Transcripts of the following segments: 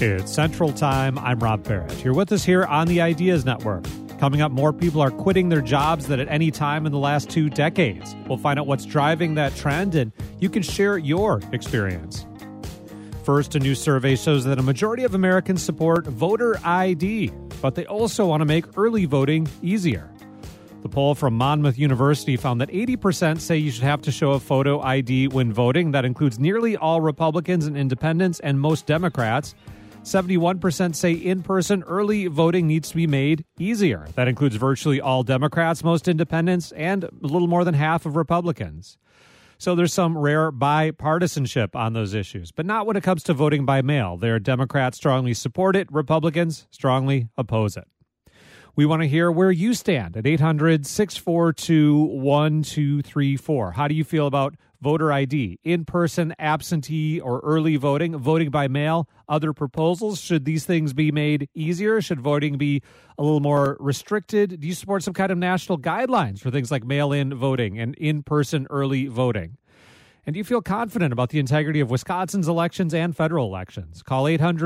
It's Central Time. I'm Rob Barrett. You're with us here on the Ideas Network. Coming up, more people are quitting their jobs than at any time in the last 2 decades. We'll find out what's driving that trend, and you can share your experience. First, a new survey shows that a majority of Americans support voter ID, but they also want to make early voting easier. The poll from Monmouth University found that 80% say you should have to show a photo ID when voting. That includes nearly all Republicans and independents and most Democrats. 71% say in-person early voting needs to be made easier. That includes virtually all Democrats, most independents, and a little more than half of Republicans. So there's some rare bipartisanship on those issues, but not when it comes to voting by mail. There, Democrats strongly support it, Republicans strongly oppose it. We want to hear where you stand at 800-642-1234. How do you feel about voter ID, in-person, absentee, or early voting, voting by mail, other proposals? Should these things be made easier? Should voting be a little more restricted? Do you support some kind of national guidelines for things like mail-in voting and in-person early voting? And do you feel confident about the integrity of Wisconsin's elections and federal elections? Call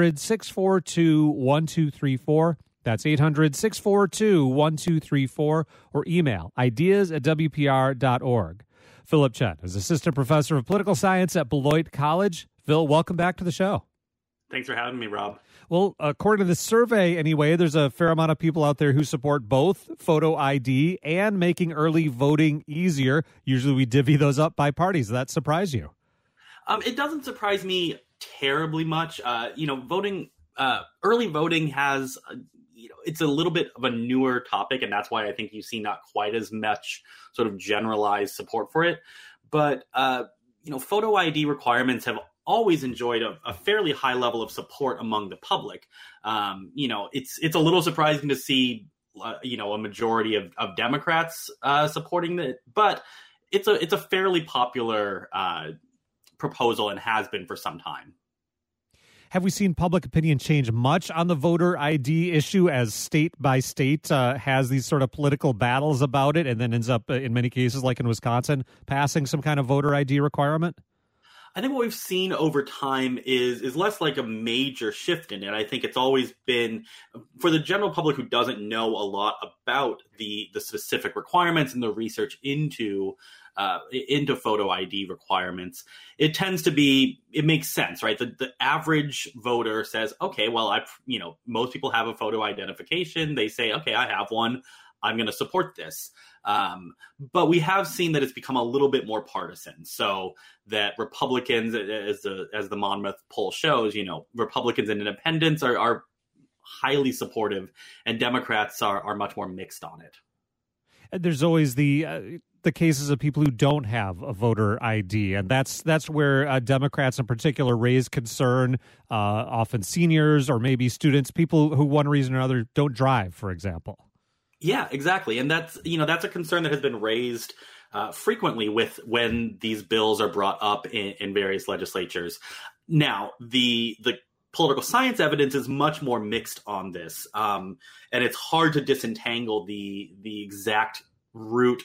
800-642-1234. That's 800-642-1234, or email ideas@wpr.org. Philip Chen is Assistant Professor of Political Science at Beloit College. Phil, welcome back to the show. Thanks for having me, Rob. Well, according to the survey anyway, there's a fair amount of people out there who support both photo ID and making early voting easier. Usually we divvy those up by parties. Does that surprise you? It doesn't surprise me terribly much. Early voting has... it's a little bit of a newer topic, and that's why I think you see not quite as much sort of generalized support for it. But, photo ID requirements have always enjoyed a fairly high level of support among the public. It's a little surprising to see, a majority of Democrats supporting it, but it's a fairly popular proposal and has been for some time. Have we seen public opinion change much on the voter ID issue as state by state has these sort of political battles about it and then ends up, in many cases, like in Wisconsin, passing some kind of voter ID requirement? I think what we've seen over time is less like a major shift in it. I think it's always been, for the general public who doesn't know a lot about the specific requirements and the research into photo ID requirements, it tends to be, it makes sense, right? The average voter says, okay, well, most people have a photo identification. They say, okay, I have one. I'm going to support this. But we have seen that it's become a little bit more partisan. So that Republicans, as the Monmouth poll shows, Republicans and independents are highly supportive, and Democrats are much more mixed on it. And there's always the cases of people who don't have a voter ID, and that's where Democrats in particular raise concern. Often seniors or maybe students, people who one reason or another don't drive, for example. Yeah, exactly, and that's a concern that has been raised frequently when these bills are brought up in various legislatures. Now, the political science evidence is much more mixed on this, and it's hard to disentangle the exact root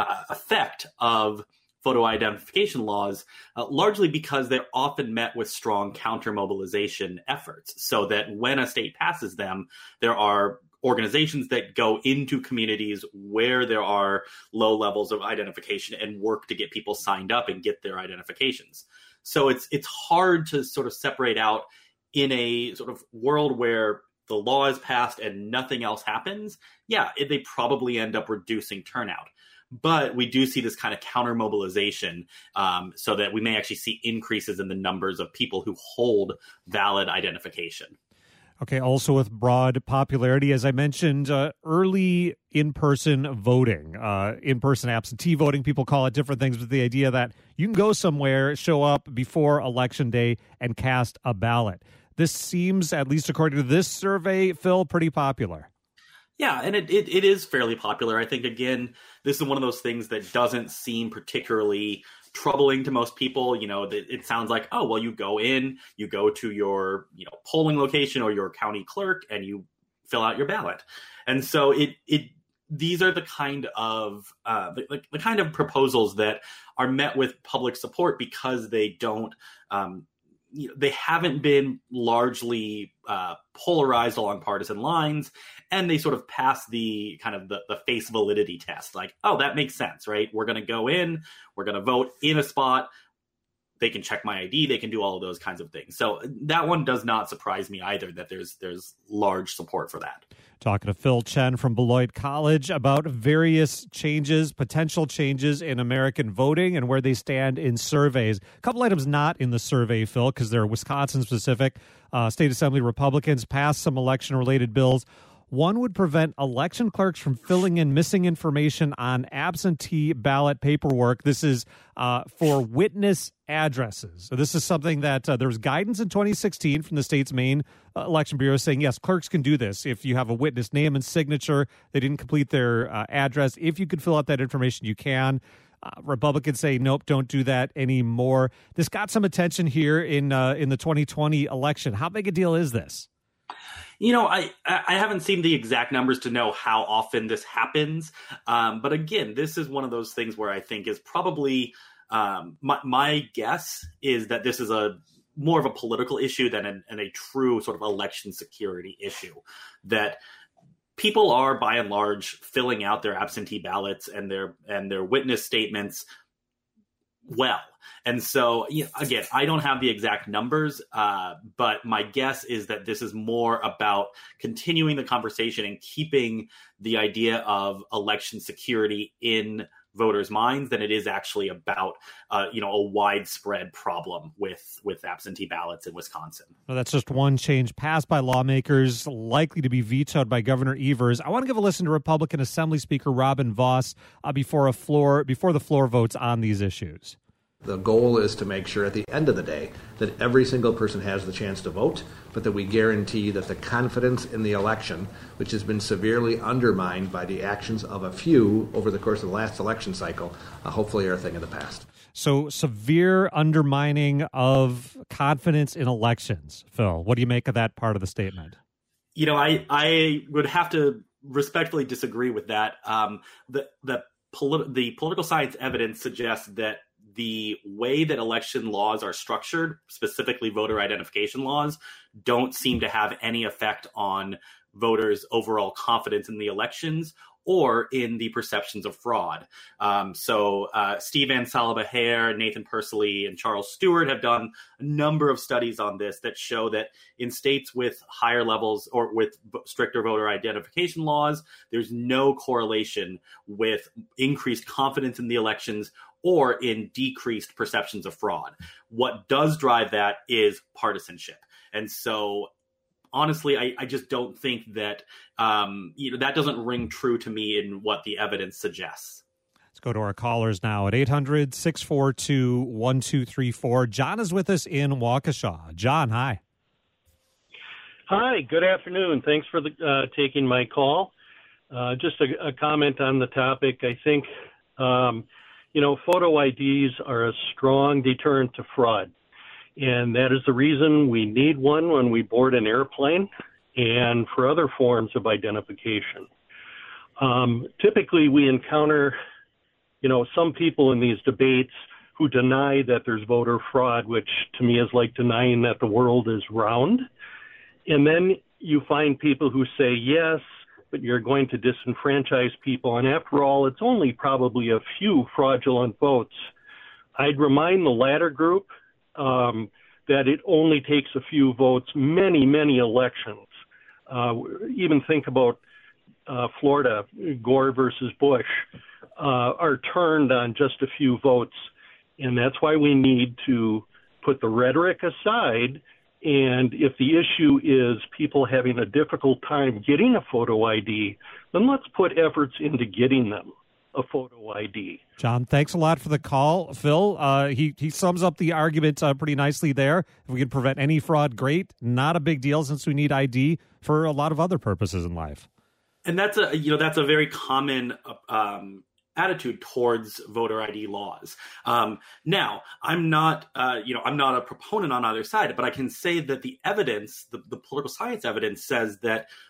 effect of photo identification laws, largely because they're often met with strong counter-mobilization efforts, so that when a state passes them, there are organizations that go into communities where there are low levels of identification and work to get people signed up and get their identifications. So it's hard to sort of separate out in a sort of world where the law is passed and nothing else happens. Yeah, they probably end up reducing turnout. But we do see this kind of counter mobilization so that we may actually see increases in the numbers of people who hold valid identification. Okay, also with broad popularity, as I mentioned, early in-person voting, in-person absentee voting, people call it different things, but the idea that you can go somewhere, show up before Election Day, and cast a ballot. This seems, at least according to this survey, Phil, pretty popular. Yeah, and it is fairly popular. I think, again, this is one of those things that doesn't seem particularly troubling to most people. It sounds like, oh, well, you go to your, polling location or your county clerk and you fill out your ballot. And so these are the kind of the kind of proposals that are met with public support because they don't they haven't been largely polarized along partisan lines, and they sort of pass the kind of the face validity test. Like, oh, that makes sense, right? We're going to go in, we're going to vote in a spot. They can check my ID. They can do all of those kinds of things. So that one does not surprise me either, that there's large support for that. Talking to Phil Chen from Beloit College about various changes, potential changes in American voting and where they stand in surveys. A couple items not in the survey, Phil, because they're Wisconsin-specific. State Assembly Republicans passed some election-related bills. One would prevent election clerks from filling in missing information on absentee ballot paperwork. This is for witness addresses. So this is something that there was guidance in 2016 from the state's main election bureau saying, yes, clerks can do this. If you have a witness name and signature, they didn't complete their address. If you could fill out that information, you can. Republicans say, nope, don't do that anymore. This got some attention here in the 2020 election. How big a deal is this? I haven't seen the exact numbers to know how often this happens. But again, this is one of those things where I think is probably my guess is that this is more of a political issue than a true sort of election security issue. That people are, by and large, filling out their absentee ballots and their witness statements well. And so, again, I don't have the exact numbers, but my guess is that this is more about continuing the conversation and keeping the idea of election security in voters' minds than it is actually about, a widespread problem with absentee ballots in Wisconsin. Well, that's just one change passed by lawmakers, likely to be vetoed by Governor Evers. I want to give a listen to Republican Assembly Speaker Robin Vos before the floor votes on these issues. The goal is to make sure at the end of the day that every single person has the chance to vote, but that we guarantee that the confidence in the election, which has been severely undermined by the actions of a few over the course of the last election cycle, hopefully are a thing of the past. So severe undermining of confidence in elections. Phil, what do you make of that part of the statement? I would have to respectfully disagree with that. The political science evidence suggests that the way that election laws are structured, specifically voter identification laws, don't seem to have any effect on voters' overall confidence in the elections or in the perceptions of fraud. So Steve Ansalba-Hare, Nathan Persily, and Charles Stewart have done a number of studies on this that show that in states with higher levels or with stricter voter identification laws, there's no correlation with increased confidence in the elections or in decreased perceptions of fraud. What does drive that is partisanship. And so honestly, I just don't think that, that doesn't ring true to me in what the evidence suggests. Let's go to our callers now at 800-642-1234. John is with us in Waukesha. John, hi. Hi, good afternoon. Thanks for taking my call. Just a comment on the topic. I think, photo IDs are a strong deterrent to fraud. And that is the reason we need one when we board an airplane and for other forms of identification. Typically, we encounter, some people in these debates who deny that there's voter fraud, which to me is like denying that the world is round. And then you find people who say, yes, but you're going to disenfranchise people. And after all, it's only probably a few fraudulent votes. I'd remind the latter group that it only takes a few votes, many, many elections. Even think about Florida, Gore versus Bush, are turned on just a few votes. And that's why we need to put the rhetoric aside. And if the issue is people having a difficult time getting a photo ID, then let's put efforts into getting them a photo ID. John, thanks a lot for the call. Phil, he sums up the argument pretty nicely there. If we can prevent any fraud, great. Not a big deal since we need ID for a lot of other purposes in life. And that's a very common attitude towards voter ID laws. Now, I'm not a proponent on either side, but I can say that the evidence, the political science evidence, says that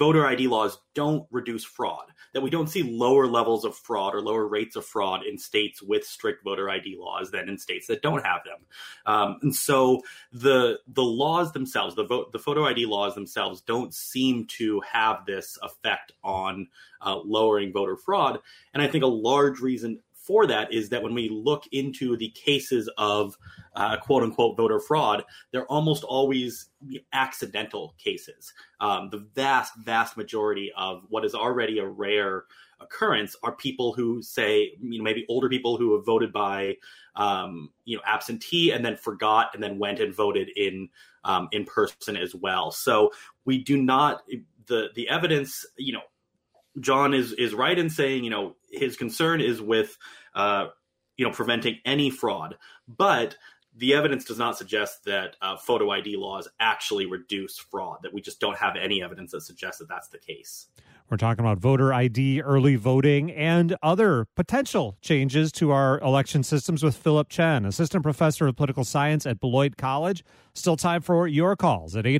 voter ID laws don't reduce fraud, that we don't see lower levels of fraud or lower rates of fraud in states with strict voter ID laws than in states that don't have them. And so the laws themselves, the photo ID laws themselves, don't seem to have this effect on lowering voter fraud. And I think a large reason for that is that when we look into the cases of quote unquote voter fraud, they're almost always accidental cases. The vast majority of what is already a rare occurrence are people who say, maybe older people who have voted by, absentee and then forgot and then went and voted in person as well. So we do not, the evidence, John is right in saying, his concern is with, preventing any fraud, but the evidence does not suggest that photo ID laws actually reduce fraud, that we just don't have any evidence that suggests that that's the case. We're talking about voter ID, early voting, and other potential changes to our election systems with Philip Chen, Assistant Professor of Political Science at Beloit College. Still time for your calls at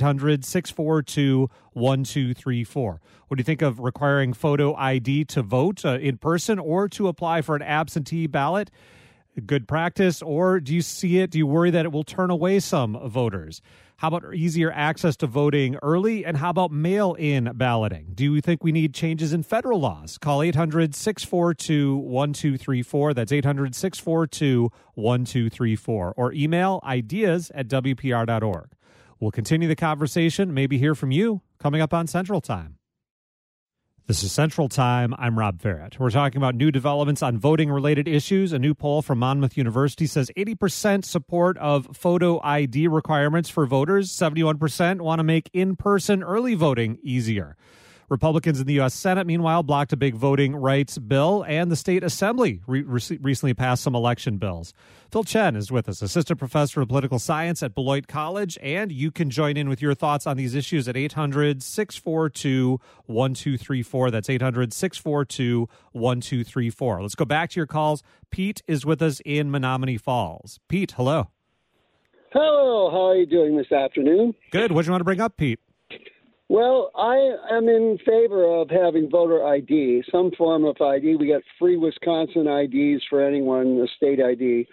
800-642-1234. What do you think of requiring photo ID to vote in person or to apply for an absentee ballot? Good practice, or do you worry that it will turn away some voters? How about easier access to voting early? And how about mail-in balloting? Do you think we need changes in federal laws? Call 800-642-1234. That's 800-642-1234. Or email ideas@WPR.org. We'll continue the conversation, maybe hear from you, coming up on Central Time. This is Central Time. I'm Rob Barrett. We're talking about new developments on voting-related issues. A new poll from Monmouth University says 80% support of photo ID requirements for voters. 71% want to make in-person early voting easier. Republicans in the U.S. Senate, meanwhile, blocked a big voting rights bill, and the state assembly recently passed some election bills. Phil Chen is with us, Assistant Professor of Political Science at Beloit College, and you can join in with your thoughts on these issues at 800-642-1234. That's 800-642-1234. Let's go back to your calls. Pete is with us in Menominee Falls. Pete, hello. Hello, how are you doing this afternoon? Good. What do you want to bring up, Pete? Well, I am in favor of having voter ID, some form of ID. We got free Wisconsin IDs for anyone, a state ID.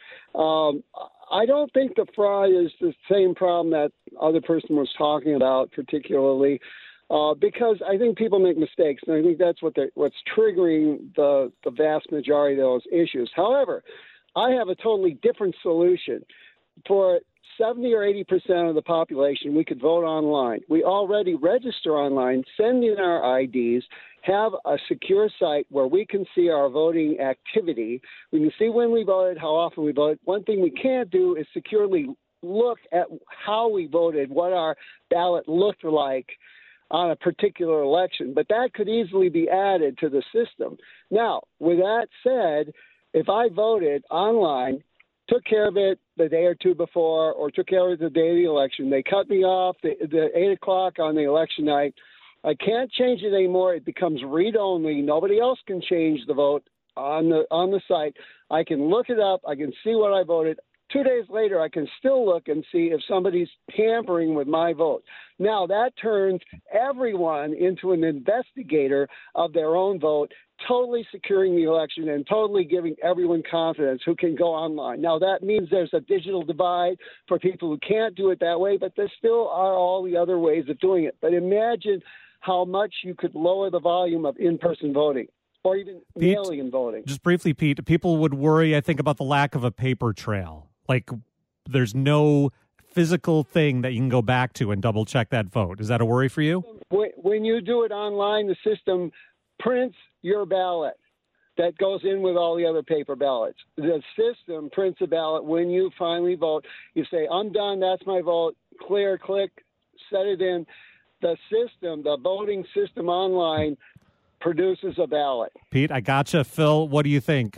I don't think the fraud is the same problem that other person was talking about, particularly because I think people make mistakes, and I think that's what's triggering the vast majority of those issues. However, I have a totally different solution. For 70 or 80% of the population, we could vote online. We already register online, send in our IDs, have a secure site where we can see our voting activity. We can see when we voted, how often we voted. One thing we can't do is securely look at how we voted, what our ballot looked like on a particular election. But that could easily be added to the system. Now, with that said, if I voted online, took care of it the day or two before, or took care of it the day of the election, they cut me off the 8 o'clock on the election night, I can't change it anymore. It becomes read-only. Nobody else can change the vote on the site. I can look it up. I can see what I voted. 2 days later, I can still look and see if somebody's tampering with my vote. Now, that turns everyone into an investigator of their own vote, totally securing the election and totally giving everyone confidence who can go online. Now, that means there's a digital divide for people who can't do it that way, but there still are all the other ways of doing it. But imagine how much you could lower the volume of in-person voting. Or even mail-in voting. Just briefly, Pete, people would worry, I think, about the lack of a paper trail. Like, there's no physical thing that you can go back to and double-check that vote. Is that a worry for you? When you do it online, the system prints your ballot. That goes in with all the other paper ballots. The system prints a ballot when you finally vote. You say, I'm done, that's my vote, clear, click, set it in. The system, the voting system online, produces a ballot. Pete, I gotcha. Phil, what do you think?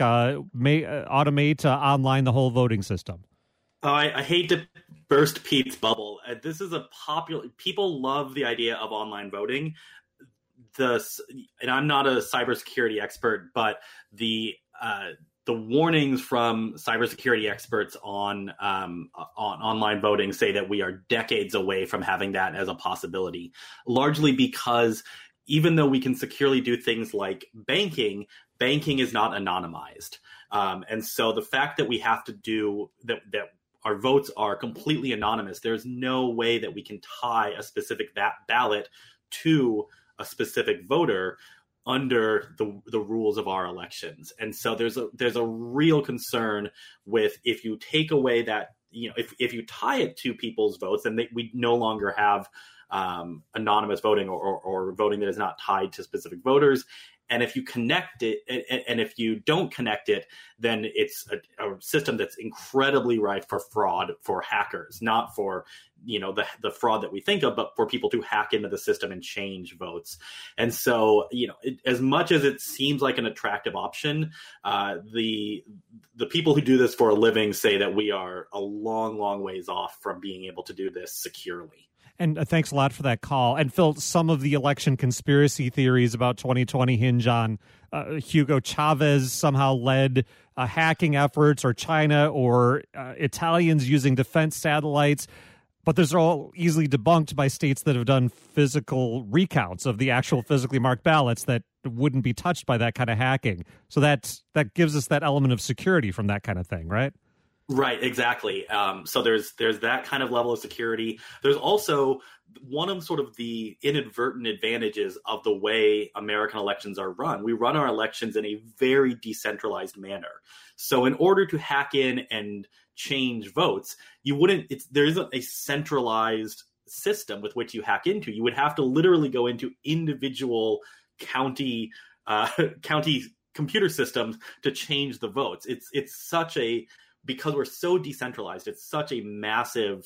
Automate online the whole voting system. I hate to burst Pete's bubble. This is people love the idea of online voting. And I'm not a cybersecurity expert, but the warnings from cybersecurity experts on online voting say that we are decades away from having that as a possibility, largely because even though we can securely do things like banking is not anonymized. And so the fact that we have to do that our votes are completely anonymous, there's no way that we can tie a specific ballot to a specific voter under the rules of our elections. And so there's a real concern with, if you take away that, if you tie it to people's votes, then we no longer have anonymous voting or voting that is not tied to specific voters. And if you connect it, and if you don't connect it, then it's a system that's incredibly rife for fraud, for hackers, not for the fraud that we think of, but for people to hack into the system and change votes. And so, as much as it seems like an attractive option, the people who do this for a living say that we are a long, long ways off from being able to do this securely. And thanks a lot for that call. And Phil, some of the election conspiracy theories about 2020 hinge on Hugo Chavez somehow led hacking efforts, or China, or Italians using defense satellites. But those are all easily debunked by states that have done physical recounts of the actual physically marked ballots that wouldn't be touched by that kind of hacking. So that gives us that element of security from that kind of thing, right? Right, exactly. So there's that kind of level of security. There's also one of sort of the inadvertent advantages of the way American elections are run. We run our elections in a very decentralized manner. So in order to hack in and change votes, there isn't a centralized system with which you hack into. You would have to literally go into individual county computer systems to change the votes. It's such a, because we're so decentralized, it's such a massive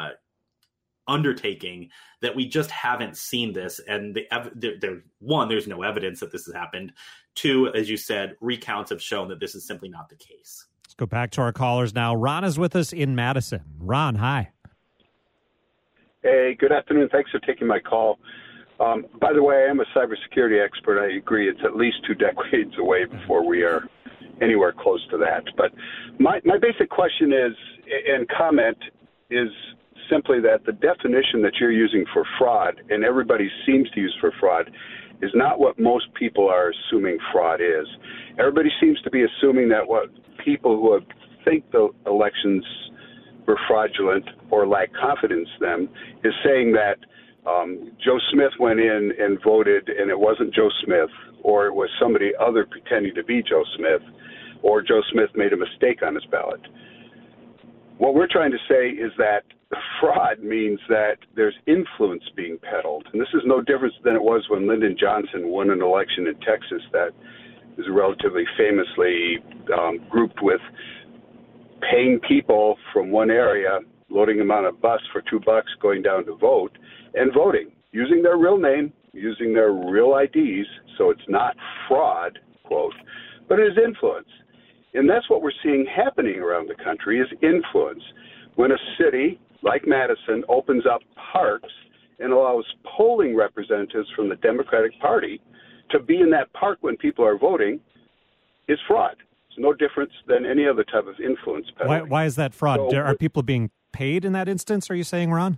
undertaking that we just haven't seen this. And there's no evidence that this has happened. Two, as you said, recounts have shown that this is simply not the case. Let's go back to our callers now. Ron is with us in Madison. Ron, hi. Hey, good afternoon. Thanks for taking my call. By the way, I am a cybersecurity expert. I agree it's at least 2 decades away before we are anywhere close to that. But my basic question is, and comment is simply that the definition that you're using for fraud, and everybody seems to use for fraud, is not what most people are assuming fraud is. Everybody seems to be assuming that what people who think the elections were fraudulent or lack confidence in them is saying that Joe Smith went in and voted and it wasn't Joe Smith, or it was somebody other pretending to be Joe Smith, or Joe Smith made a mistake on his ballot. What we're trying to say is that fraud means that there's influence being peddled. And this is no different than it was when Lyndon Johnson won an election in Texas that is relatively famously grouped with paying people from one area, loading them on a bus for $2, going down to vote, and voting, using their real name, using their real IDs. So it's not fraud, quote, but it is influence. And that's what we're seeing happening around the country, is influence. When a city like Madison opens up parks and allows polling representatives from the Democratic Party to be in that park when people are voting, is fraud. It's no difference than any other type of influence peddling. Why is that fraud? So, are people being paid in that instance, are you saying, Ron?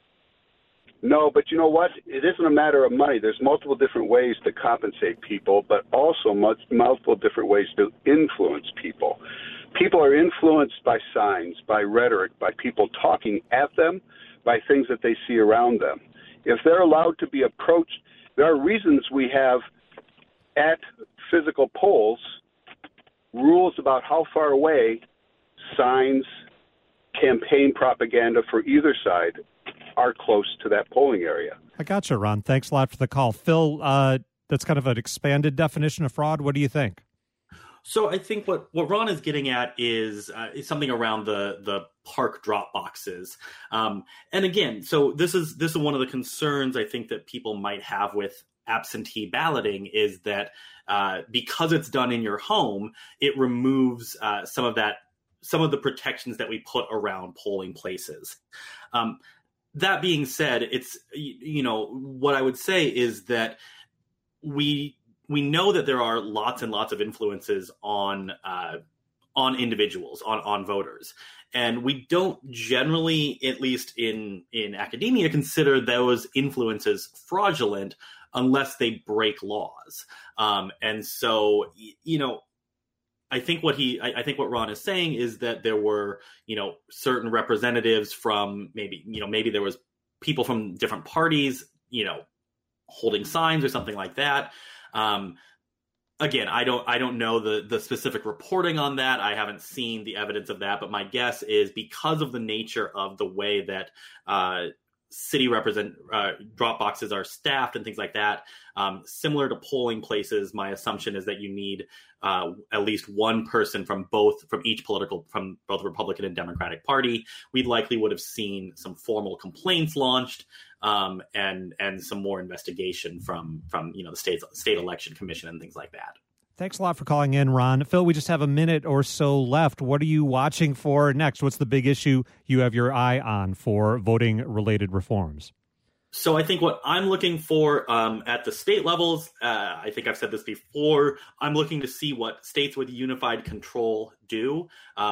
No, but you know what? It isn't a matter of money. There's multiple different ways to compensate people, but also multiple different ways to influence people. People are influenced by signs, by rhetoric, by people talking at them, by things that they see around them. If they're allowed to be approached, there are reasons we have at physical polls rules about how far away signs, campaign propaganda for either side are close to that polling area. I got you, Ron. Thanks a lot for the call. Phil, that's kind of an expanded definition of fraud. What do you think? So I think what Ron is getting at is something around the park drop boxes. And again, so this is one of the concerns I think that people might have with absentee balloting, is that because it's done in your home, it removes some of the protections that we put around polling places. That being said, it's, what I would say is that we know that there are lots and lots of influences on individuals, on voters. And we don't generally, at least in academia, consider those influences fraudulent unless they break laws. And so, I think what Ron is saying is that there were, certain representatives from maybe there was people from different parties, holding signs or something like that. Again, I don't know the specific reporting on that. I haven't seen the evidence of that, but my guess is because of the nature of the way that city drop boxes are staffed and things like that, similar to polling places, my assumption is that you need at least one person from both Republican and Democratic Party. We likely would have seen some formal complaints launched, and some more investigation from the state election commission and things like that. Thanks a lot for calling in, Ron. Phil, we just have a minute or so left. What are you watching for next? What's the big issue you have your eye on for voting-related reforms? So I think what I'm looking for at the state levels, I think I've said this before, I'm looking to see what states with unified control do,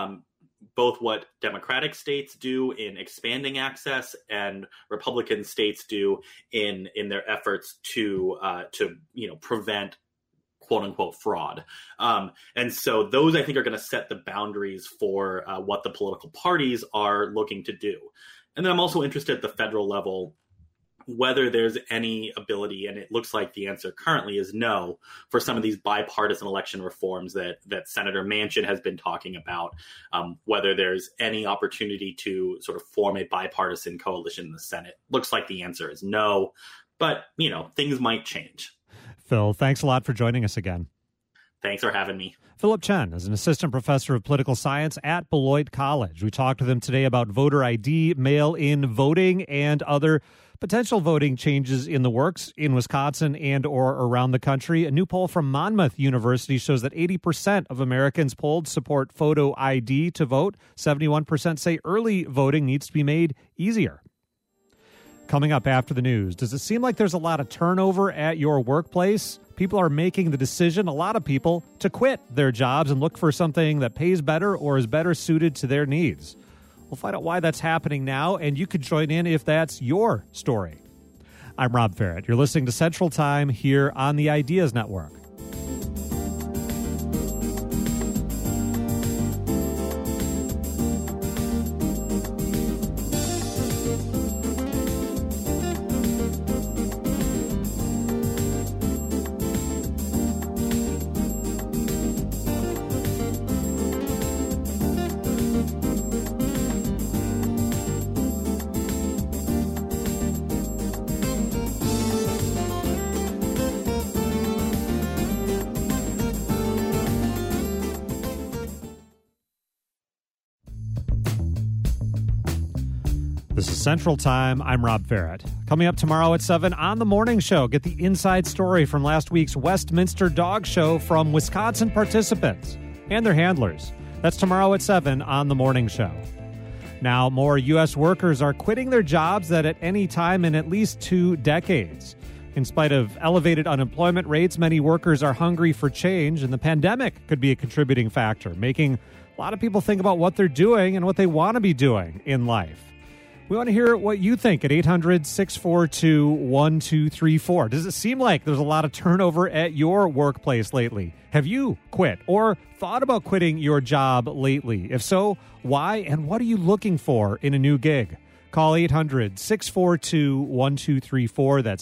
both what Democratic states do in expanding access and Republican states do in their efforts to prevent quote unquote fraud. And so those I think are going to set the boundaries for what the political parties are looking to do. And then I'm also interested at the federal level whether there's any ability, and it looks like the answer currently is no, for some of these bipartisan election reforms that Senator Manchin has been talking about, whether there's any opportunity to sort of form a bipartisan coalition in the Senate. Looks like the answer is no, but, things might change. Phil, thanks a lot for joining us again. Thanks for having me. Philip Chen is an assistant professor of political science at Beloit College. We talked with him today about voter ID, mail-in voting, and other potential voting changes in the works in Wisconsin and or around the country. A new poll from Monmouth University shows that 80% of Americans polled support photo ID to vote. 71% say early voting needs to be made easier. Coming up after the news, does it seem like there's a lot of turnover at your workplace? People are making the decision, a lot of people, to quit their jobs and look for something that pays better or is better suited to their needs. We'll find out why that's happening now, and you could join in if that's your story. I'm Rob Ferrett. You're listening to Central Time here on the Ideas Network. This is Central Time. I'm Rob Ferrett. Coming up tomorrow at 7 on The Morning Show, get the inside story from last week's Westminster Dog Show from Wisconsin participants and their handlers. That's tomorrow at 7 on The Morning Show. Now, more U.S. workers are quitting their jobs than at any time in at least 2 decades. In spite of elevated unemployment rates, many workers are hungry for change, and the pandemic could be a contributing factor, making a lot of people think about what they're doing and what they want to be doing in life. We want to hear what you think at 800-642-1234. Does it seem like there's a lot of turnover at your workplace lately? Have you quit or thought about quitting your job lately? If so, why and what are you looking for in a new gig? Call 800-642-1234. That's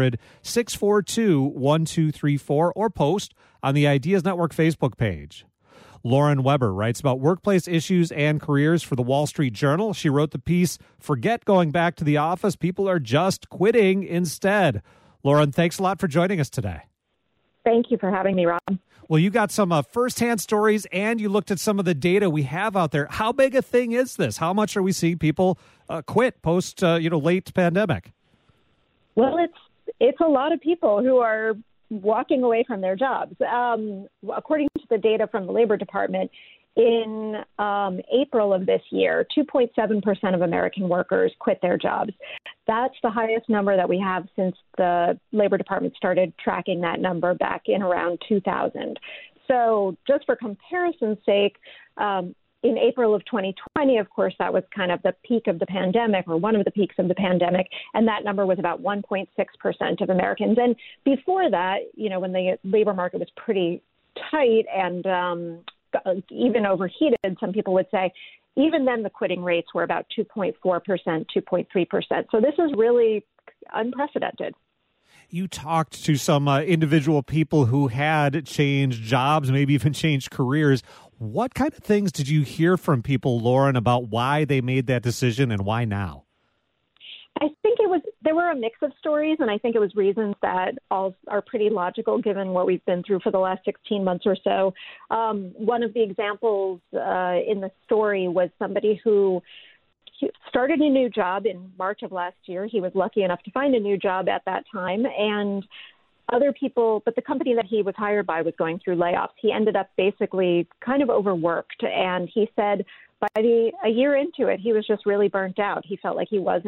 800-642-1234 or post on the Ideas Network Facebook page. Lauren Weber writes about workplace issues and careers for the Wall Street Journal. She wrote the piece, "Forget going back to the office. People are just quitting instead." Lauren, thanks a lot for joining us today. Thank you for having me, Rob. Well, you got some firsthand stories, and you looked at some of the data we have out there. How big a thing is this? How much are we seeing people quit post, late pandemic? Well, it's a lot of people who are walking away from their jobs. According to the data from the Labor Department, in April of this year, 2.7% of American workers quit their jobs. That's the highest number that we have since the Labor Department started tracking that number back in around 2000. So just for comparison's sake, in April of 2020, of course, that was kind of the peak of the pandemic, or one of the peaks of the pandemic, and that number was about 1.6% of Americans. And before that, when the labor market was pretty tight and even overheated, some people would say, even then the quitting rates were about 2.4%, 2.3%. So this is really unprecedented. You talked to some individual people who had changed jobs, maybe even changed careers. What kind of things did you hear from people, Lauren, about why they made that decision and why now? I think there were a mix of stories, and I think it was reasons that all are pretty logical given what we've been through for the last 16 months or so. One of the examples in the story was somebody who started a new job in March of last year. He was lucky enough to find a new job at that time, and other people, but the company that he was hired by was going through layoffs. He ended up basically kind of overworked, and he said a year into it, he was just really burnt out. He felt like he was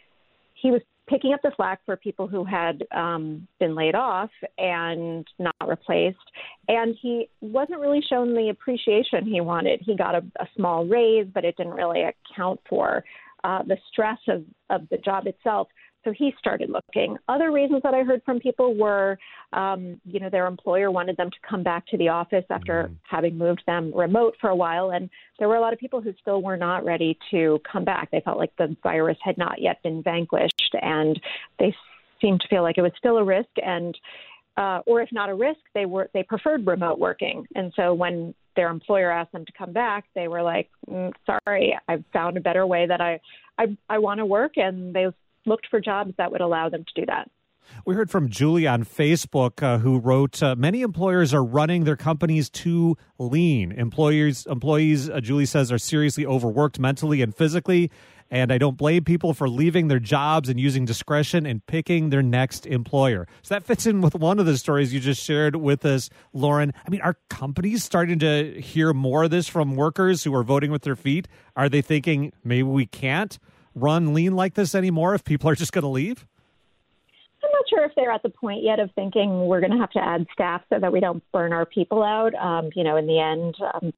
picking up the slack for people who had been laid off and not replaced. And he wasn't really shown the appreciation he wanted. He got a small raise, but it didn't really account for the stress of the job itself. So he started looking. Other reasons that I heard from people were, their employer wanted them to come back to the office after having moved them remote for a while. And there were a lot of people who still were not ready to come back. They felt like the virus had not yet been vanquished, and they seemed to feel like it was still a risk. And, or if not a risk, they preferred remote working. And so when their employer asked them to come back, they were like, sorry, I've found a better way that I want to work. And they looked for jobs that would allow them to do that. We heard from Julie on Facebook who wrote, many employers are running their companies too lean. Employees, Julie says, are seriously overworked mentally and physically, and I don't blame people for leaving their jobs and using discretion and picking their next employer. So that fits in with one of the stories you just shared with us, Lauren. I mean, are companies starting to hear more of this from workers who are voting with their feet? Are they thinking maybe we can't run lean like this anymore if people are just going to leave? I'm not sure if they're at the point yet of thinking we're going to have to add staff so that we don't burn our people out. In the end,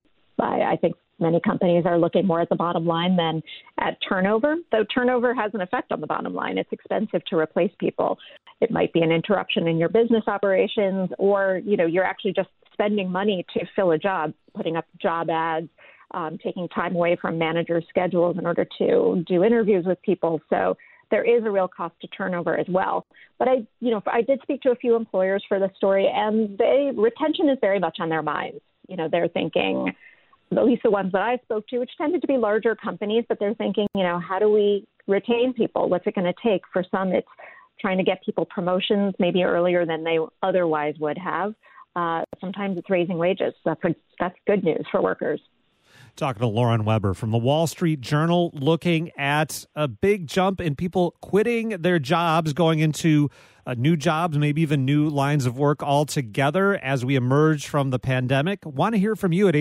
I think many companies are looking more at the bottom line than at turnover, though turnover has an effect on the bottom line. It's expensive to replace people. It might be an interruption in your business operations, or, you're actually just spending money to fill a job, putting up job ads, taking time away from managers' schedules in order to do interviews with people. So there is a real cost to turnover as well. But I did speak to a few employers for the story, and retention is very much on their minds. They're thinking, at least the ones that I spoke to, which tended to be larger companies, but they're thinking, how do we retain people? What's it going to take? For some, it's trying to get people promotions maybe earlier than they otherwise would have. Sometimes it's raising wages. That's good news for workers. Talking to Lauren Weber from the Wall Street Journal, looking at a big jump in people quitting their jobs, going into new jobs, maybe even new lines of work altogether as we emerge from the pandemic. Want to hear from you at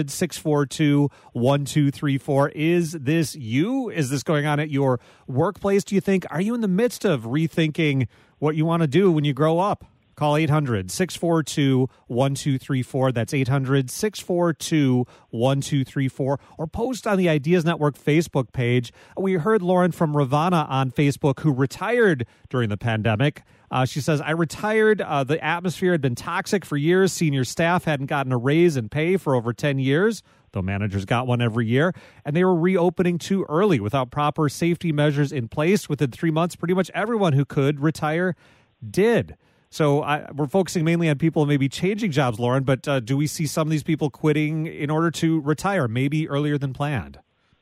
800-642-1234. Is this you? Is this going on at your workplace, do you think? Are you in the midst of rethinking what you want to do when you grow up? Call 800-642-1234. That's 800-642-1234. Or post on the Ideas Network Facebook page. We heard Lauren from Ravenna on Facebook, who retired during the pandemic. She says, I retired. The atmosphere had been toxic for years. Senior staff hadn't gotten a raise in pay for over 10 years, though managers got one every year. And they were reopening too early without proper safety measures in place. Within 3 months, pretty much everyone who could retire did. So we're focusing mainly on people maybe changing jobs, Lauren, but do we see some of these people quitting in order to retire, maybe earlier than planned?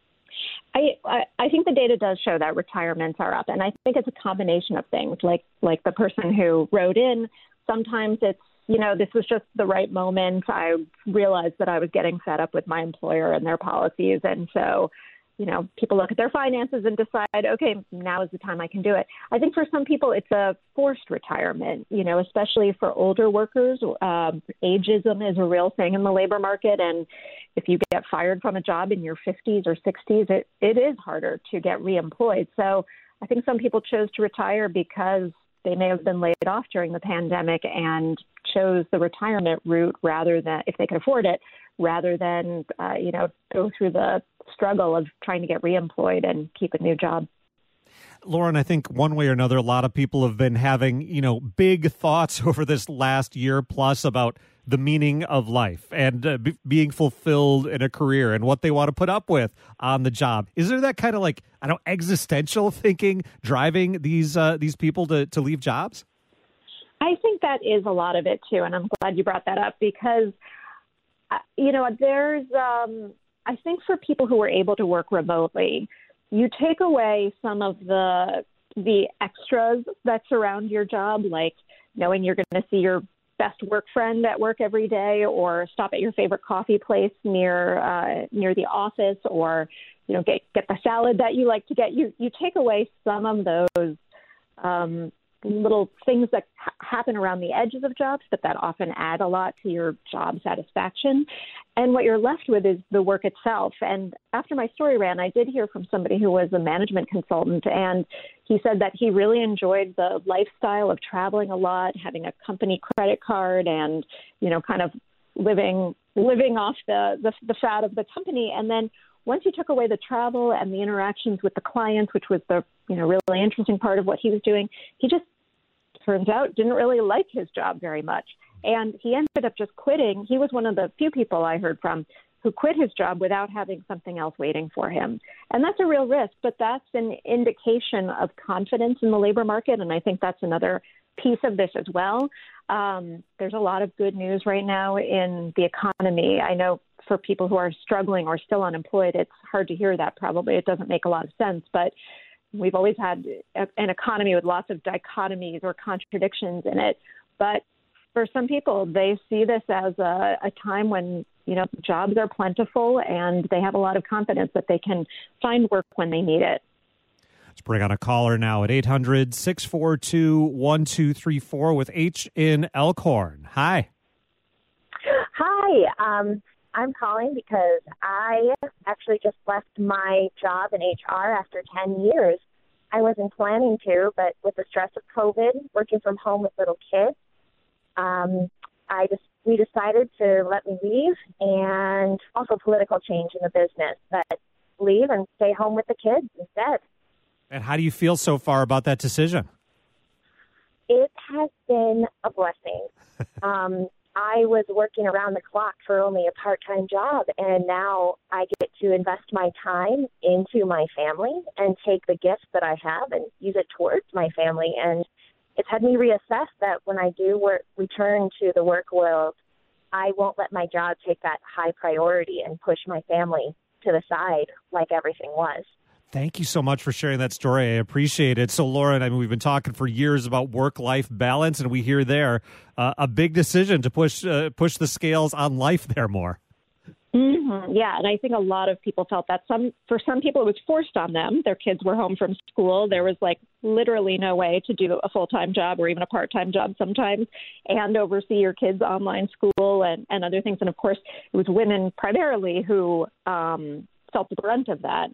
I think the data does show that retirements are up, and I think it's a combination of things, like the person who wrote in. Sometimes it's, this was just the right moment. I realized that I was getting fed up with my employer and their policies, and so people look at their finances and decide, okay, now is the time I can do it. I think for some people, it's a forced retirement, especially for older workers. Ageism is a real thing in the labor market. And if you get fired from a job in your 50s or 60s, it is harder to get reemployed. So I think some people chose to retire because they may have been laid off during the pandemic and chose the retirement route rather than, if they could afford it, rather than, go through the struggle of trying to get reemployed and keep a new job. Lauren, I think one way or another, a lot of people have been having, big thoughts over this last year plus about the meaning of life and being fulfilled in a career and what they want to put up with on the job. Is there that kind of existential thinking driving these people to leave jobs? I think that is a lot of it too, and I'm glad you brought that up because, there's, I think for people who are able to work remotely, you take away some of the extras that surround your job, like knowing you're going to see your best work friend at work every day, or stop at your favorite coffee place near the office, or get the salad that you like to get. You take away some of those little things that happen around the edges of jobs, but that often add a lot to your job satisfaction. And what you're left with is the work itself. And after my story ran, I did hear from somebody who was a management consultant, and he said that he really enjoyed the lifestyle of traveling a lot, having a company credit card, and, kind of living off the fat of the company. And then once you took away the travel and the interactions with the clients, which was the really interesting part of what he was doing, he just, turns out, didn't really like his job very much. And he ended up just quitting. He was one of the few people I heard from who quit his job without having something else waiting for him. And that's a real risk, but that's an indication of confidence in the labor market. And I think that's another piece of this as well. There's a lot of good news right now in the economy. I know for people who are struggling or still unemployed, it's hard to hear that probably. It doesn't make a lot of sense, but we've always had an economy with lots of dichotomies or contradictions in it. But for some people, they see this as a time when, jobs are plentiful and they have a lot of confidence that they can find work when they need it. Let's bring on a caller now at 800-642-1234 with H in Elkhorn. Hi. Hi. I'm calling because I actually just left my job in HR after 10 years. I wasn't planning to, but with the stress of COVID, working from home with little kids, we decided to let me leave, and also political change in the business, but leave and stay home with the kids instead. And how do you feel so far about that decision? It has been a blessing. I was working around the clock for only a part-time job, and now I get to invest my time into my family and take the gifts that I have and use it towards my family. And it's had me reassess that when I do return to the work world, I won't let my job take that high priority and push my family to the side like everything was. Thank you so much for sharing that story. I appreciate it. So, Lauren, we've been talking for years about work-life balance, and we hear there a big decision to push the scales on life there more. Mm-hmm. Yeah, and I think a lot of people felt that. For some people, it was forced on them. Their kids were home from school. There was literally no way to do a full-time job or even a part-time job sometimes and oversee your kids' online school and other things. And, of course, it was women primarily who felt the brunt of that.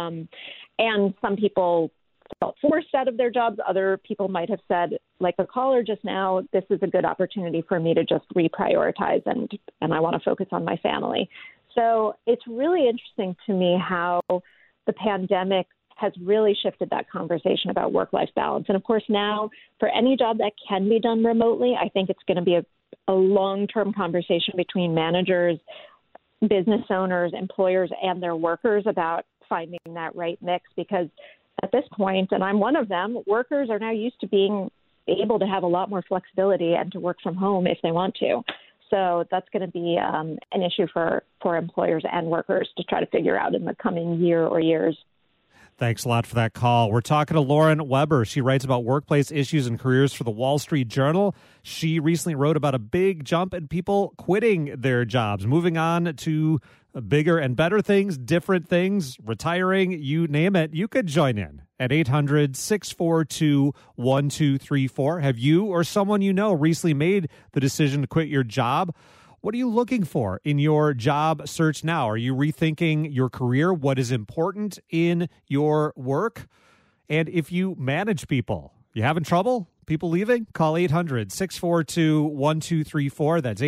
And some people felt forced out of their jobs. Other people might have said, like the caller just now, this is a good opportunity for me to just reprioritize and I want to focus on my family. So it's really interesting to me how the pandemic has really shifted that conversation about work-life balance. And of course now, for any job that can be done remotely, I think it's going to be a long-term conversation between managers, business owners, employers, and their workers about finding that right mix, because at this point, and I'm one of them, workers are now used to being able to have a lot more flexibility and to work from home if they want to. So that's going to be an issue for employers and workers to try to figure out in the coming year or years. Thanks a lot for that call. We're talking to Lauren Weber. She writes about workplace issues and careers for the Wall Street Journal. She recently wrote about a big jump in people quitting their jobs, moving on to bigger and better things, different things, retiring, you name it. You could join in at 800-642-1234. Have you or someone you know recently made the decision to quit your job? What are you looking for in your job search now? Are you rethinking your career? What is important in your work? And if you manage people, you having trouble? people leaving? Call 800-642-1234. That's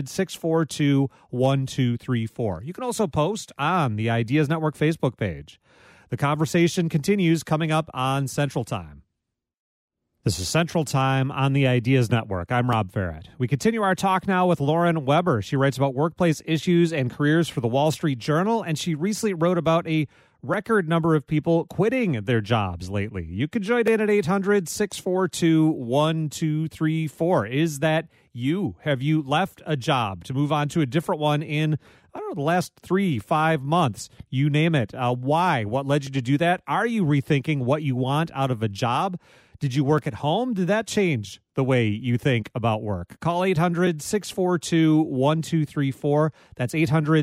800-642-1234. You can also post on the Ideas Network Facebook page. The conversation continues coming up on Central Time. This is Central Time on the Ideas Network. I'm Rob Farrett. We continue our talk now with Lauren Weber. She writes about workplace issues and careers for the Wall Street Journal, and she recently wrote about a record number of people quitting their jobs lately. You can join in at 800-642-1234. Is that you? Have you left a job to move on to a different one in, I don't know, the last 3-5 months? You name it. Why? What led you to do that? Are you rethinking what you want out of a job? Did you work at home? Did that change the way you think about work? Call 800-642-1234. That's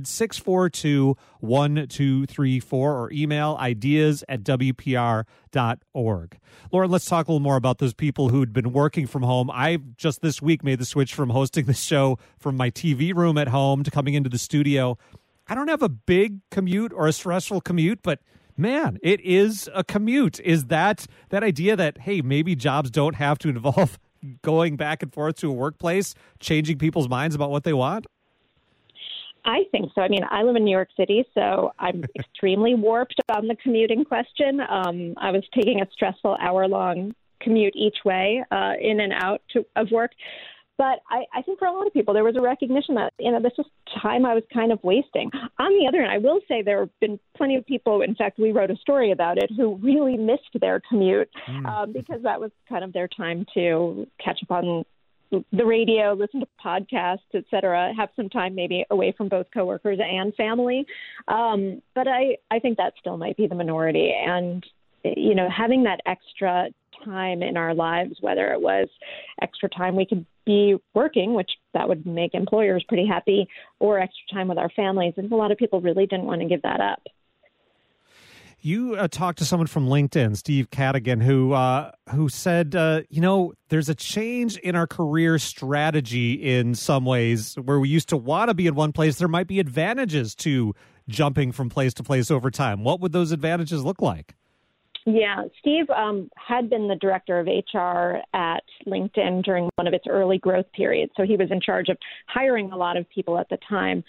800-642-1234, or email ideas@wpr.org. Lauren, let's talk a little more about those people who'd been working from home. I just this week made the switch from hosting the show from my TV room at home to coming into the studio. I don't have a big commute or a stressful commute, but man, it is a commute. Is that idea that, hey, maybe jobs don't have to involve going back and forth to a workplace, changing people's minds about what they want? I think so. I mean, I live in New York City, so I'm extremely warped on the commuting question. I was taking a stressful hour-long commute each way, in and out of work. But I think for a lot of people, there was a recognition that, this was time I was kind of wasting. On the other hand, I will say there have been plenty of people, in fact, we wrote a story about it, who really missed their commute because that was kind of their time to catch up on the radio, listen to podcasts, et cetera, have some time maybe away from both coworkers and family. But I think that still might be the minority. And, having that extra time in our lives, whether it was extra time we could be working, which that would make employers pretty happy, or extra time with our families. And a lot of people really didn't want to give that up. You talked to someone from LinkedIn, Steve Cadigan, who said, there's a change in our career strategy in some ways. Where we used to want to be in one place, there might be advantages to jumping from place to place over time. What would those advantages look like? Yeah, Steve had been the director of HR at LinkedIn during one of its early growth periods. So he was in charge of hiring a lot of people at the time.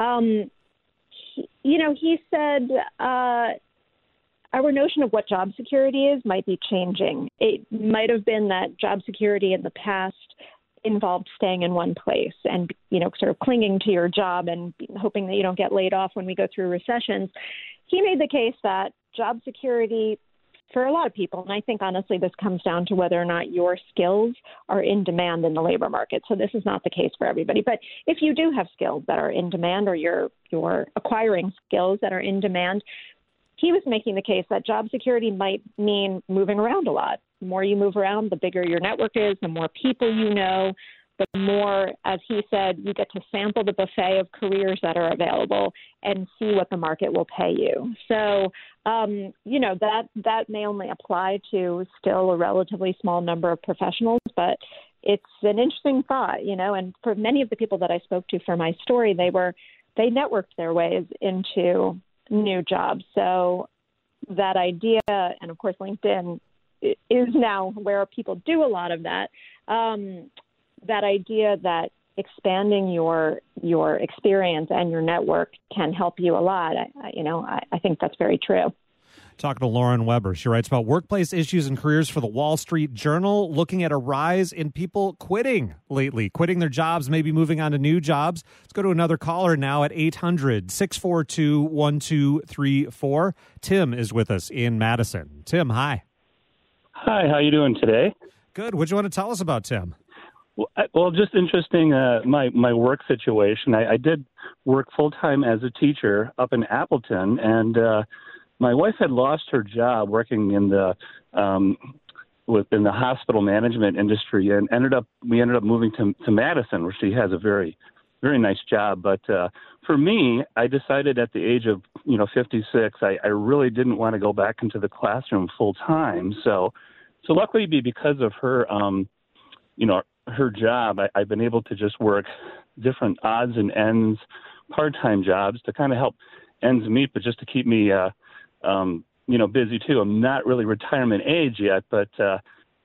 He said our notion of what job security is might be changing. It might have been that job security in the past involved staying in one place and, sort of clinging to your job and hoping that you don't get laid off when we go through recessions. He made the case that job security for a lot of people, and I think honestly this comes down to whether or not your skills are in demand in the labor market. So this is not the case for everybody. But if you do have skills that are in demand, or you're acquiring skills that are in demand, he was making the case that job security might mean moving around a lot. The more you move around, the bigger your network is, the more people you know, the more, as he said, you get to sample the buffet of careers that are available and see what the market will pay you. So, that may only apply to still a relatively small number of professionals, but it's an interesting thought, and for many of the people that I spoke to for my story, they networked their ways into new jobs. So that idea, and of course, LinkedIn is now where people do a lot of that. That idea that expanding your experience and your network can help you a lot. I think that's very true. Talking to Lauren Weber. She writes about workplace issues and careers for the Wall Street Journal, looking at a rise in people quitting lately, quitting their jobs, maybe moving on to new jobs. Let's go to another caller now at 800-642-1234. Tim is with us in Madison. Tim, hi. Hi, how you doing today? Good. What do you want to tell us about, Tim? Well, just interesting, my work situation. I did work full-time as a teacher up in Appleton, and my wife had lost her job working in the within the hospital management industry, and we ended up moving to Madison, where she has a very, very nice job. But for me, I decided at the age of 56, I really didn't want to go back into the classroom full-time. So luckily, because of her, her job, I've been able to just work different odds and ends, part-time jobs to kind of help ends meet, but just to keep me, busy too. I'm not really retirement age yet, but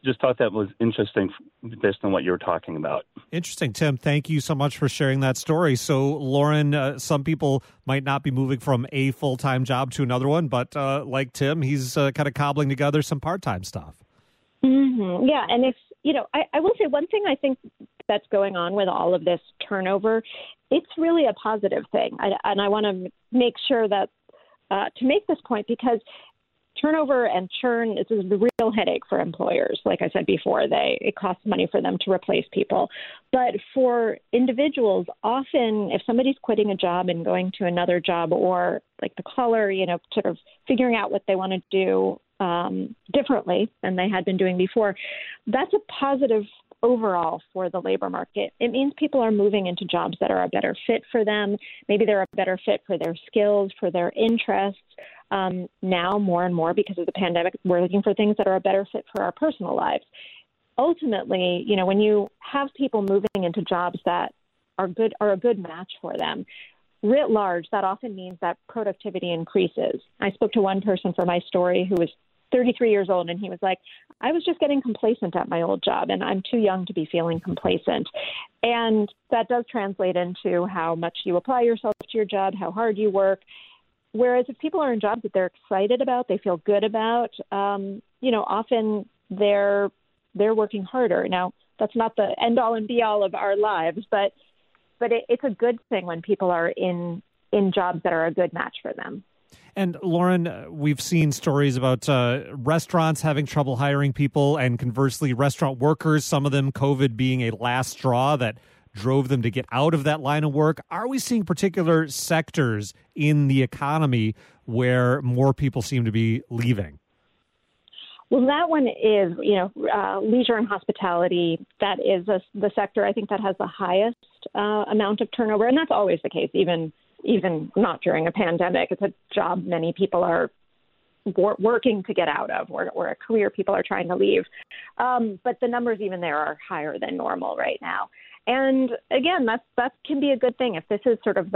just thought that was interesting based on what you were talking about. Interesting, Tim. Thank you so much for sharing that story. So, Lauren, some people might not be moving from a full-time job to another one, but like Tim, he's kind of cobbling together some part-time stuff. Mm-hmm. Yeah, and if, I will say one thing I think that's going on with all of this turnover, it's really a positive thing. And I want to make sure that to make this point, because turnover and churn is a real headache for employers. Like I said before, it costs money for them to replace people. But for individuals, often if somebody's quitting a job and going to another job, or like the caller, sort of figuring out what they want to do differently than they had been doing before, that's a positive overall for the labor market. It means people are moving into jobs that are a better fit for them. Maybe they're a better fit for their skills, for their interests. Now, more and more, because of the pandemic, we're looking for things that are a better fit for our personal lives. Ultimately, when you have people moving into jobs that are a good match for them, writ large, that often means that productivity increases. I spoke to one person for my story who was 33 years old, and he was like, I was just getting complacent at my old job, and I'm too young to be feeling complacent. And that does translate into how much you apply yourself to your job, how hard you work. Whereas if people are in jobs that they're excited about, they feel good about, often they're working harder. Now, that's not the end all and be all of our lives, but it's a good thing when people are in jobs that are a good match for them. And Lauren, we've seen stories about restaurants having trouble hiring people, and conversely, restaurant workers, some of them COVID being a last straw that drove them to get out of that line of work. Are we seeing particular sectors in the economy where more people seem to be leaving? Well, that one is, leisure and hospitality. That is the sector I think that has the highest amount of turnover, and that's always the case, even not during a pandemic. It's a job many people are working to get out of, or a career people are trying to leave. But the numbers even there are higher than normal right now. And again, that can be a good thing if this is sort of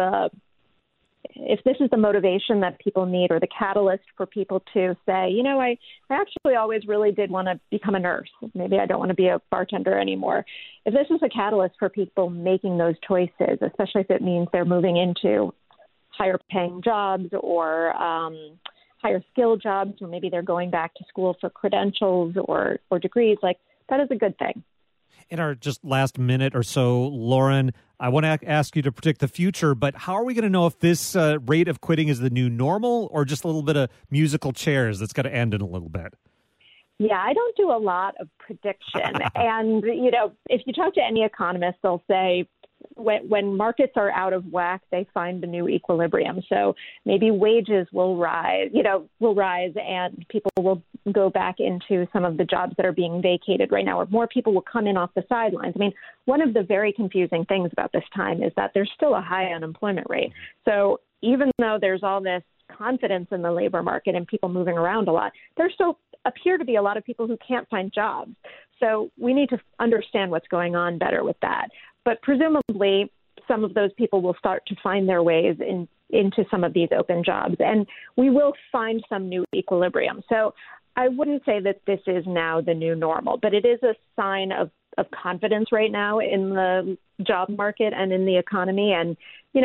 if this is the motivation that people need, or the catalyst for people to say, I actually always really did want to become a nurse. Maybe I don't want to be a bartender anymore. If this is a catalyst for people making those choices, especially if it means they're moving into higher paying jobs or higher skill jobs, or maybe they're going back to school for credentials or degrees, like that is a good thing. In our just last minute or so, Lauren, I want to ask you to predict the future, but how are we going to know if this rate of quitting is the new normal, or just a little bit of musical chairs that's going to end in a little bit? Yeah, I don't do a lot of prediction. And, if you talk to any economist, they'll say when markets are out of whack, they find the new equilibrium. So maybe wages will rise, and people will go back into some of the jobs that are being vacated right now, or more people will come in off the sidelines. I mean, one of the very confusing things about this time is that there's still a high unemployment rate. So even though there's all this confidence in the labor market and people moving around a lot, there still appear to be a lot of people who can't find jobs. So we need to understand what's going on better with that. But presumably, some of those people will start to find their ways into some of these open jobs, and we will find some new equilibrium. So I wouldn't say that this is now the new normal, but it is a sign of confidence right now in the job market and in the economy. And,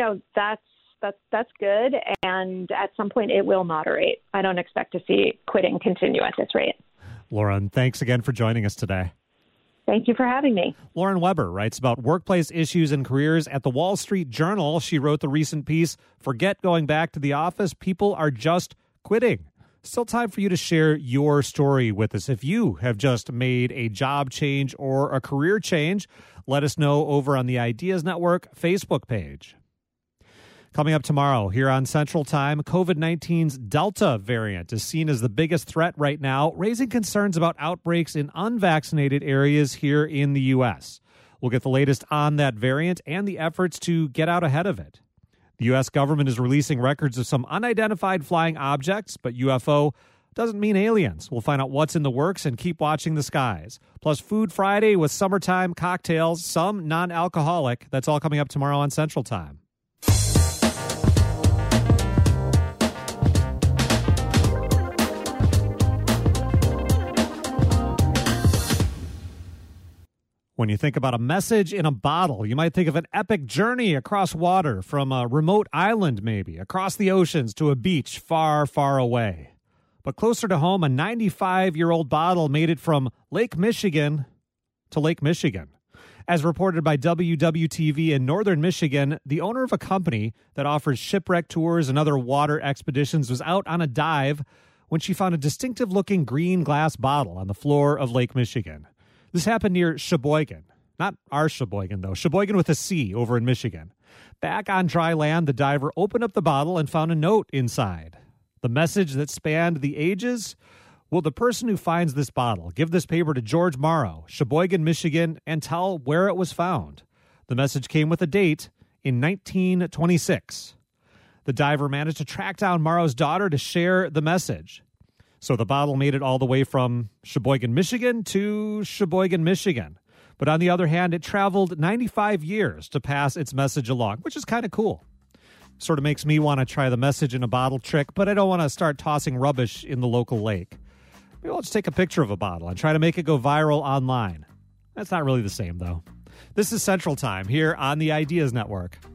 that's good. And at some point it will moderate. I don't expect to see quitting continue at this rate. Lauren, thanks again for joining us today. Thank you for having me. Lauren Weber writes about workplace issues and careers at the Wall Street Journal. She wrote the recent piece, "Forget Going Back to the Office, People Are Just Quitting." Still time for you to share your story with us. If you have just made a job change or a career change, let us know over on the Ideas Network Facebook page. Coming up tomorrow here on Central Time, COVID-19's Delta variant is seen as the biggest threat right now, raising concerns about outbreaks in unvaccinated areas here in the U.S. We'll get the latest on that variant and the efforts to get out ahead of it. The U.S. government is releasing records of some unidentified flying objects, but UFO doesn't mean aliens. We'll find out what's in the works and keep watching the skies. Plus, Food Friday with summertime cocktails, some non-alcoholic. That's all coming up tomorrow on Central Time. When you think about a message in a bottle, you might think of an epic journey across water, from a remote island maybe, across the oceans to a beach far, far away. But closer to home, a 95-year-old bottle made it from Lake Michigan to Lake Michigan. As reported by WWTV in northern Michigan, the owner of a company that offers shipwreck tours and other water expeditions was out on a dive when she found a distinctive-looking green glass bottle on the floor of Lake Michigan. This happened near Sheboygan. Not our Sheboygan, though. Sheboygan with a C over in Michigan. Back on dry land, the diver opened up the bottle and found a note inside. The message that spanned the ages? Will the person who finds this bottle give this paper to George Morrow, Sheboygan, Michigan, and tell where it was found? The message came with a date in 1926. The diver managed to track down Morrow's daughter to share the message. So the bottle made it all the way from Sheboygan, Michigan to Sheboygan, Michigan. But on the other hand, it traveled 95 years to pass its message along, which is kind of cool. Sort of makes me want to try the message in a bottle trick, but I don't want to start tossing rubbish in the local lake. Maybe let's take a picture of a bottle and try to make it go viral online. That's not really the same, though. This is Central Time here on the Ideas Network.